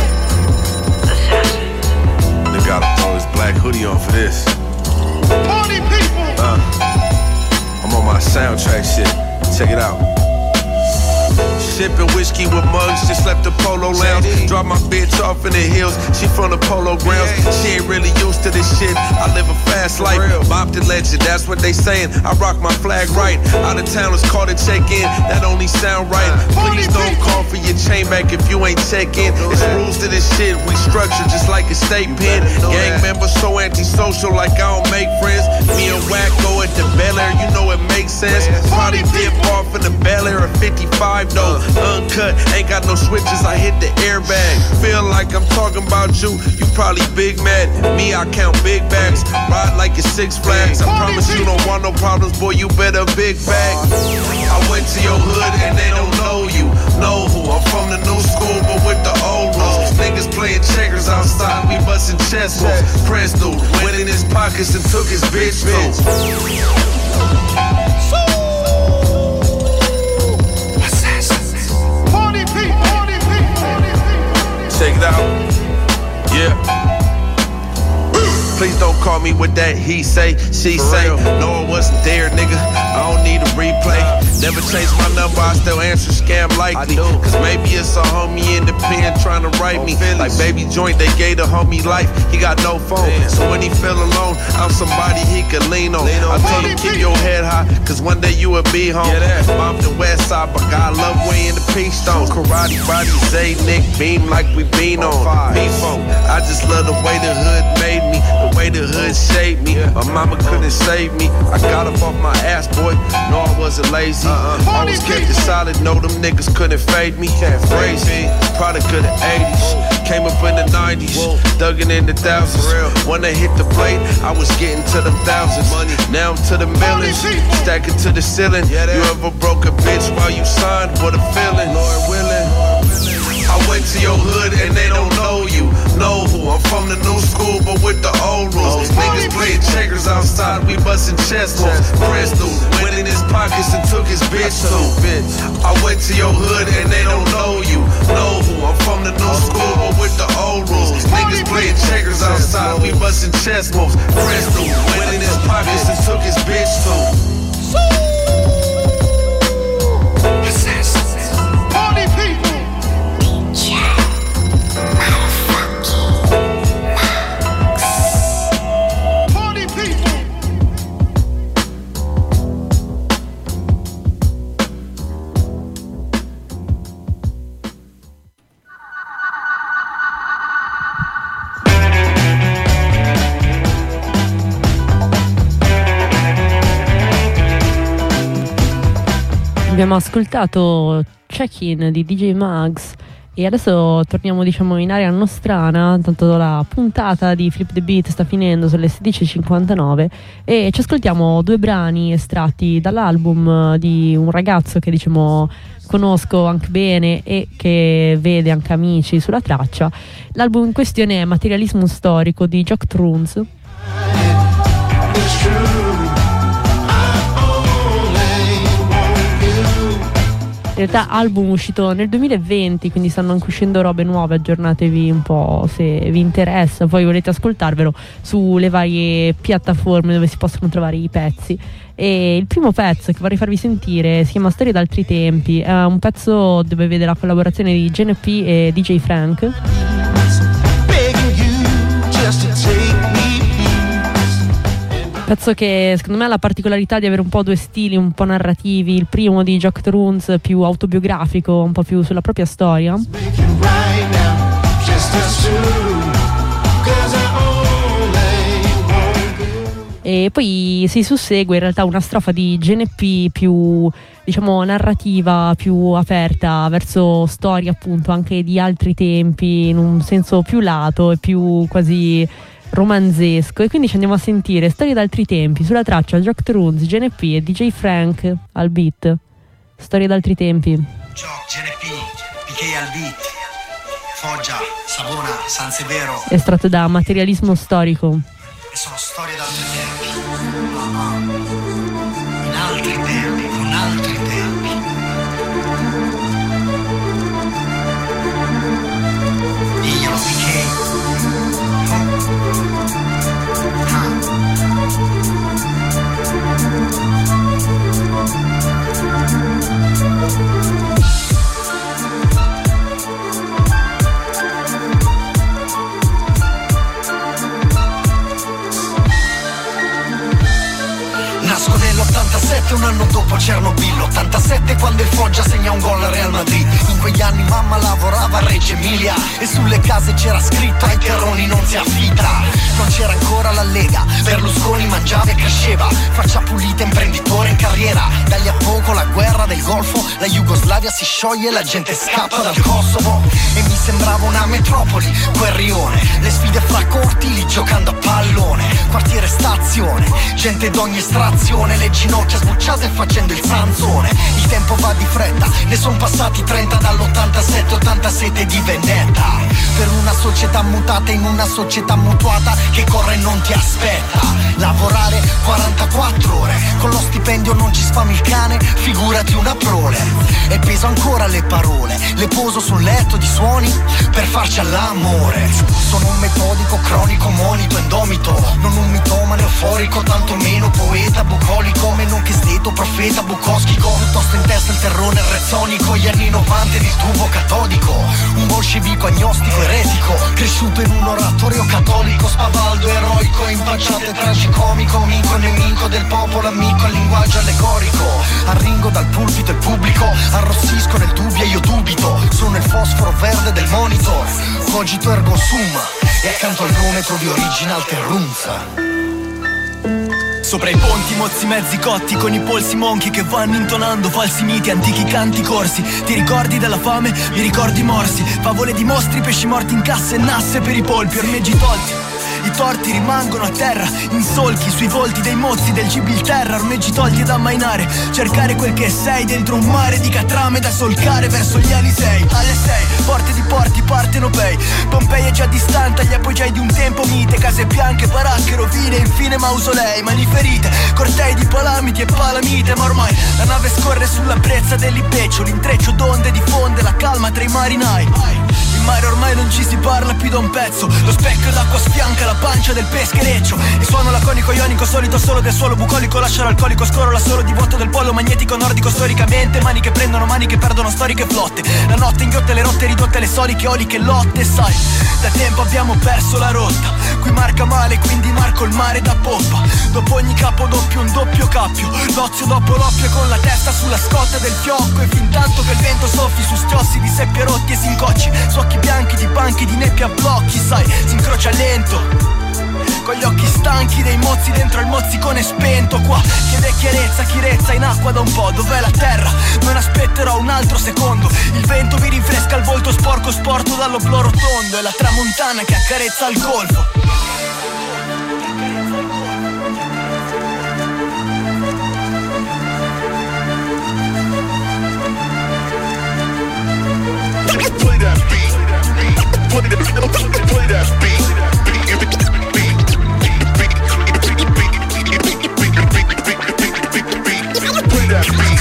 They gotta throw his black hoodie on for this. Party people. I'm on my soundtrack shit. Check it out. Sipping whiskey with mugs, just left the Polo Lounge. Drop my bitch off in the hills, she from the Polo Grounds. She ain't really used to this shit, I live a fast life. Bob the legend, that's what they saying. I rock my flag right. Out of towners call to check in, that only sound right. Please don't call for your chain back if you ain't check in. It's rules to this shit, we structure just like a state pen. Gang members so antisocial like I don't make friends. Me and Wacko at the Bel Air, you know it makes sense. Party dip off in the Bel Air at 55 though. Uncut, ain't got no switches, I hit the airbag. Feel like I'm talking about you, you probably big mad. Me, I count big bags, ride like it's Six Flags. I promise you don't want no problems, boy, you better big bag. I went to your hood and they don't know you, know who. I'm from the new school, but with the old rules. Niggas playing checkers outside, we bustin' chess moves. Press dude, went in his pockets and took his bitch too. Check it out, yeah. Please don't call me with that he say, she say. No, I wasn't there, nigga. I don't need a replay. Never changed my number, I still answer scam likely. Cause maybe it's a homie in the pen trying to write me. Like Baby Joint, they gave the homie life. He got no phone. So when he feel alone, I'm somebody he could lean on. I told him keep your head high, cause one day you will be home. Mom the west side, but God love way in the pink stones. Karate body, Zay, Nick, beam like we been on. B-Phone, I just love the way the hood made me, the way the hood shaped me. My mama couldn't save me. I got up off my ass, boy. No, I wasn't lazy. Always kept it solid. No, them niggas couldn't fade me. Crazy, product of the 80s. Came up in the 90s, dug in the thousands. When I hit the plate, I was getting to them thousands. Now I'm to the millions, stacking to the ceiling. You ever broke a bitch while you signed? What a feeling, Lord willing. I went to your hood and they don't know you. Know who? I'm from the new school, but with the old rules. Niggas playing checkers outside, we bustin' chess moves. Press through, went in his pockets and took his bitch too. I went to your hood and they don't know you. Know who? I'm from the new school, but with the old rules. Niggas playing checkers outside, we bustin' chess moves. Press through, went in his pockets and took his bitch too. Party people. Abbiamo ascoltato Check-in di DJ Muggs e adesso torniamo in area nostrana, tanto la puntata di Flip the Beat sta finendo, sono le 16:59 e ci ascoltiamo due brani estratti dall'album di un ragazzo che conosco anche bene e che vede anche amici sulla traccia. L'album in questione è Materialismo Storico di Jock Truns. In realtà album uscito nel 2020, quindi stanno anche uscendo robe nuove, aggiornatevi un po' se vi interessa, poi volete ascoltarvelo sulle varie piattaforme dove si possono trovare i pezzi. E il primo pezzo che vorrei farvi sentire si chiama Storie d'altri tempi, è un pezzo dove vede la collaborazione di GNP e DJ Frank. Pezzo che secondo me ha la particolarità di avere un po' due stili un po' narrativi, il primo di Jock Truns più autobiografico, un po' più sulla propria storia, e poi si sussegue in realtà una strofa di GNP più narrativa, più aperta verso storie appunto anche di altri tempi, in un senso più lato e più quasi romanzesco, e quindi ci andiamo a sentire Storie d'altri tempi sulla traccia Jock Truns, GNP e DJ Frank al beat. Storie d'altri tempi. Jock, GNP, PK al beat, Foggia, Savona, San Severo. Estratto da Materialismo Storico. E sono storie d'altri tempi. In altri tempi, con altri tempi. Diglielo PK. Nasco nell'87, un anno dopo Chernobyl. 87 quando il Foggia segna un gol al Real Madrid. In quegli anni mamma lavorava a Reggio Emilia e sulle case c'era scritto ai terroni non si affida. Non c'era ancora la Lega, Berlusconi mangiava e cresceva. Faccia pulita, imprenditore in carriera. Dagli a poco la guerra del Golfo, la Jugoslavia si scioglie, la gente scappa dal Kosovo. E mi sembrava una metropoli, quel rione. Le sfide fra cortili giocando a pallone. Quartiere stazione, gente d'ogni estrazione. Le le ginocchia sbucciate facendo il zanzone. Il tempo va di fretta, ne son passati 30 dall'87, 87 di vendetta. Per una società mutata in una società mutuata che corre e non ti aspetta. Lavorare 44 ore, con lo stipendio non ci sfami il cane, figurati una prole. E peso ancora le parole, le poso sul letto di suoni per farci all'amore. Sono un metodico, cronico, monito, indomito, non un mitomane euforico, tanto meno poeta, bucolico, meno che steto, profeta, bucoschico. Piuttosto in testa il terrone rezzonico, gli anni 90 ed il tubo catodico. Un bolscevico agnostico, eretico, cresciuto in un oratorio cattolico, spavaldo, eroico, impacciato e tragicomico, amico, nemico del popolo, amico al linguaggio allegorico. Arringo dal pulpito il pubblico, arrossisco nel dubbio e io dubito. Sono il fosforo verde del monitor, cogito ergo sum, e accanto al nome trovi original terrunza. Sopra i ponti mozzi mezzi cotti con i polsi monchi che vanno intonando falsi miti, antichi canti corsi. Ti ricordi della fame? Mi ricordo i morsi, favole di mostri, pesci morti in casse e nasse per i polpi, ormeggi tolti. I torti rimangono a terra, insolchi sui volti dei mozzi del Gibilterra, ormeggi tolti ed ammainare, cercare quel che sei dentro un mare di catrame da solcare verso gli Elisei. Alle 6, porte di porti, partenopei, Pompei è già distante, gli apogei di un tempo mite, case bianche, baracche, rovine, infine mausolei, mani ferite, cortei di palamiti e palamite, ma ormai la nave scorre sulla brezza dell'Ibeccio, l'intreccio d'onde diffonde la calma tra i marinai. Il mare ormai non ci si parla più da un pezzo, lo specchio d'acqua sfianca la pancia del peschereccio. Il suono laconico ionico solito solo del suolo bucolico, lascia l'alcolico scorola solo di vuoto del polo magnetico nordico storicamente. Mani che prendono, mani che perdono, storiche flotte. La notte inghiotte le rotte ridotte, le soliche oliche lotte. Sai, da tempo abbiamo perso la rotta, qui marca male quindi marco il mare da poppa. Dopo ogni capo doppio un doppio cappio, l'ozio dopo l'oppio con la testa sulla scotta del fiocco. E fin tanto che il vento soffi su stiossi di seppie rotti e si incocci su occhi bianchi di banchi di nebbia a blocchi. Sai, si incrocia lento con gli occhi stanchi dei mozzi dentro il mozzicone spento. Qua chiede chiarezza, chirezza in acqua da un po'. Dov'è la terra? Non aspetterò un altro secondo. Il vento vi rinfresca il volto sporco sporto dall'oblò rotondo. È la tramontana che accarezza il golfo. Play that beat. Play that beat. Play that beat.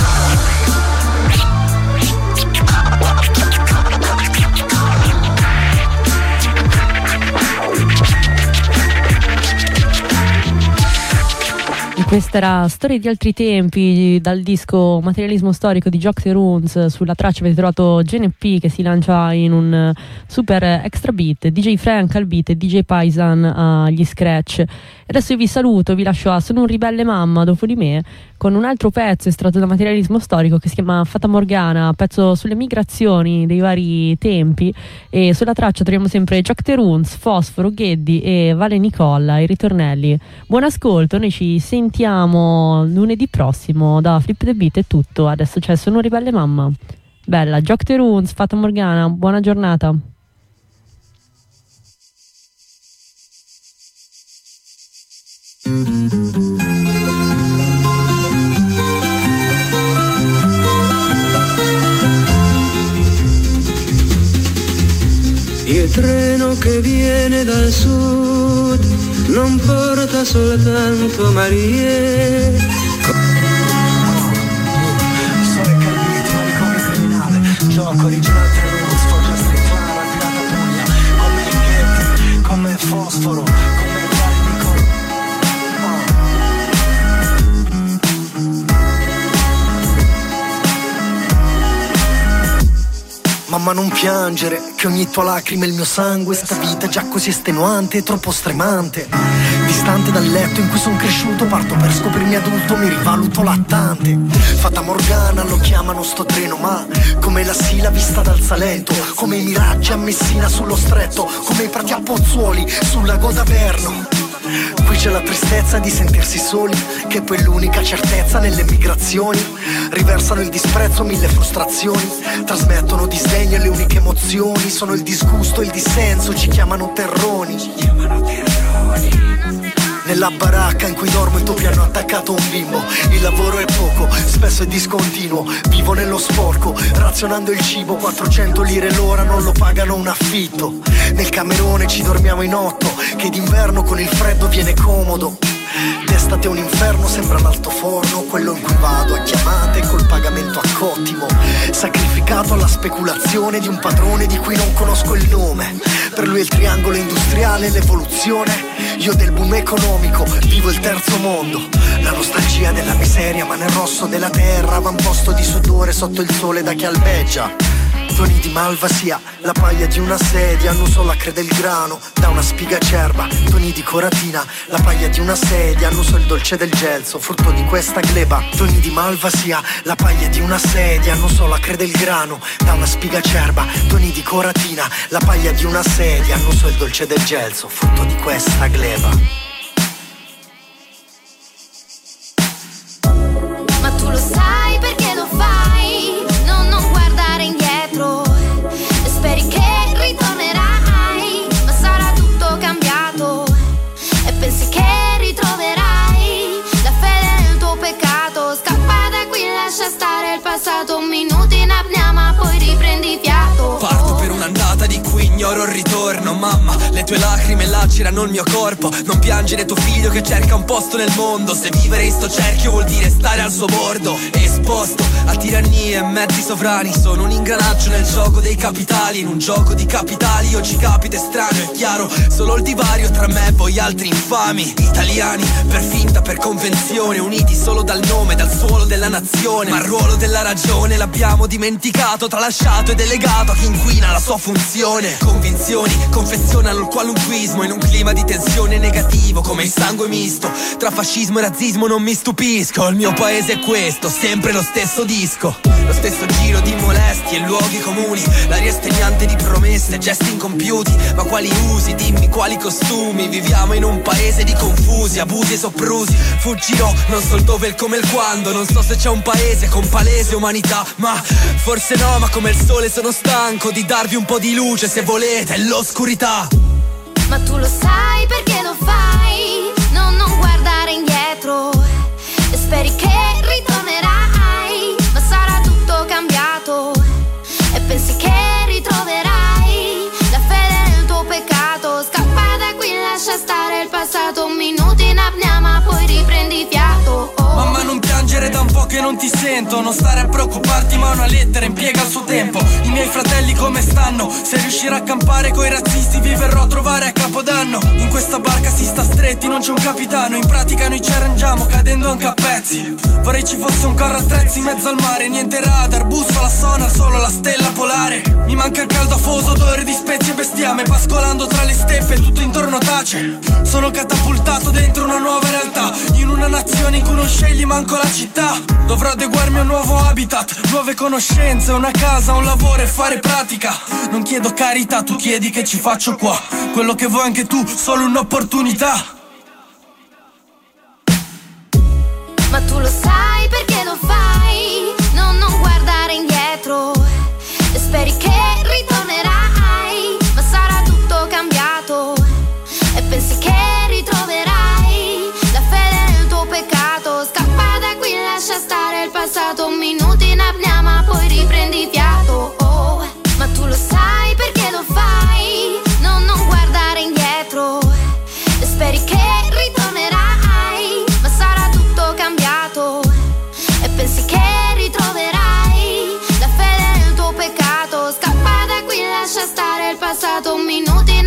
Questa era Storie di altri tempi dal disco Materialismo storico di Jocks e Runes. Sulla traccia avete trovato GNP che si lancia in un super extra beat, DJ Frank al beat e DJ Paisan agli scratch. Adesso io vi saluto, vi lascio a Sono un ribelle mamma dopo di me con un altro pezzo estratto da Materialismo storico che si chiama Fata Morgana, pezzo sulle migrazioni dei vari tempi. E sulla traccia troviamo sempre Jock the Runes, Fosforo, Gheddi e Vale Nicola, i ritornelli. Buon ascolto, noi ci sentiamo lunedì prossimo. Da Flip the Beat è tutto, adesso c'è Sono ribelle mamma. Bella, Jock the Runes, Fata Morgana, buona giornata. Il treno che viene dal sud non porta soltanto Marie. Sono il Carlito, manicomio criminale, gioco originale tra loro, sfoggia strisciana, pirata Puglia, come Gheddi, come Fosforo, come Vale Nicola. Mamma non piangere, che ogni tua lacrima è il mio sangue. Sta vita è già così estenuante, troppo stremante. Distante dal letto in cui sono cresciuto, parto per scoprirmi adulto, mi rivaluto lattante. Fata Morgana lo chiamano sto treno, ma come la Sila vista dal Salento, come i miraggi a Messina sullo stretto, come i prati a Pozzuoli sul lago d'Averno. Qui c'è la tristezza di sentirsi soli, che poi è l'unica certezza nelle migrazioni. Riversano il disprezzo, mille frustrazioni, trasmettono disdegno e le uniche emozioni sono il disgusto e il dissenso, ci chiamano terroni. Nella baracca in cui dormo i topi hanno attaccato un bimbo. Il lavoro è poco, spesso è discontinuo. Vivo nello sporco, razionando il cibo. 400 lire l'ora non lo pagano un affitto. Nel camerone ci dormiamo in 8, che d'inverno con il freddo viene comodo. D'estate è un inferno, sembra l'altoforno, quello in cui vado a chiamate col pagamento a cottimo. Sacrificato alla speculazione di un padrone di cui non conosco il nome. Per lui il triangolo industriale, l'evoluzione. Io del boom economico, vivo il terzo mondo. La nostalgia della miseria, ma nel rosso della terra. Avamposto di sudore sotto il sole da chi albeggia. Toni di Malvasia, la paglia di una sedia, annuso l'acre del grano da una spiga acerba. Toni di Coratina, la paglia di una sedia, annuso il dolce del gelso, frutto di questa gleba. Toni di Malvasia, la paglia di una sedia, annuso l'acre del grano da una spiga acerba. Toni di Coratina, la paglia di una sedia, annuso il dolce del gelso, frutto di questa gleba. Ma tu lo sai perché lo fai? Non guardare indietro. E speri che ritornerai, ma sarà tutto cambiato. E pensi che ritroverai la fede nel tuo peccato. Scappa da qui, lascia stare il passato. Un minuto in apnea ma poi riprendi fiato. Parto per un'andata di cui ignoro il ritorno. Mamma, le tue lacrime lacerano il mio corpo. Non piangere tuo figlio che cerca un posto nel mondo. Se vivere in sto cerchio vuol dire stare al suo bordo. Esposto a tirannie e mezzi sovrani. Sono un ingranaggio nel gioco dei capitali. In un gioco di capitali oggi capita strano. È chiaro, solo il divario tra me e voi altri infami. Italiani, per finta, per convenzione. Uniti solo dal nome, dal suolo della nazione. Ma il ruolo della ragione l'abbiamo dimenticato. Tralasciato e delegato a chi inquina la sua funzione. Convinzioni confezionano il qualunquismo in un clima di tensione negativo come il sangue misto. Tra fascismo e razzismo non mi stupisco. Il mio paese è questo, sempre lo stesso disco. Lo stesso giro di molestie e luoghi comuni. L'aria stagnante di promesse, gesti incompiuti. Ma quali usi? Dimmi quali costumi. Viviamo in un paese di confusi, abusi e soprusi. Fuggirò, non so il dove, il come e il quando. Non so se c'è un paese con palese umanità, ma forse no, ma come il sole sono stanco di darvi un po' di luce se volete, è l'oscurità. Ma tu lo sai perché lo fai? Non guardare indietro. E speri che ritornerai, ma sarà tutto cambiato. E pensi che ritroverai la fede nel tuo peccato. Scappa da qui, lascia stare il passato. Un minuto in apnea ma poi riprendi fiato. Mamma, non piangere, da un po' che non ti sento. Non stare a preoccuparti, ma una lettera impiega il suo tempo. I miei fratelli come stanno? Se riuscirò a campare coi razzisti vi verrò a trovare a Capodanno. In questa barca si sta stretti, non c'è un capitano. In pratica noi ci arrangiamo cadendo anche a pezzi. Vorrei ci fosse un carro attrezzi in mezzo al mare. Niente radar, bussola, sonar, solo la stella polare. Mi manca il caldo afoso, odore di spezie e bestiame. Pascolando tra le steppe, tutto intorno tace. Sono catapultato dentro una nuova realtà, in una nazione in cui non scegli manco la città. Dovrò adeguarmi a un nuovo habitat, nuove conoscenze, una casa, un lavoro e fare pratica. Non chiedo carità, tu chiedi che ci faccio qua. Quello che vuoi anche tu, solo un'opportunità. Ma tu lo sai perché lo fai? Non guardare indietro. E speri che ritornerai, ma sarà tutto cambiato. E pensi che ritroverai la fede nel tuo peccato. Scappa da qui, lascia stare il passato. Un minuto in apnea ma poi riprendi fiato. Oh, ma tu lo sai perché lo fai? Non guardare indietro. E speri che ritornerai, ma sarà tutto cambiato. E pensi che ritroverai la fede nel tuo peccato. Scappa da qui, lascia stare il passato. Un minuto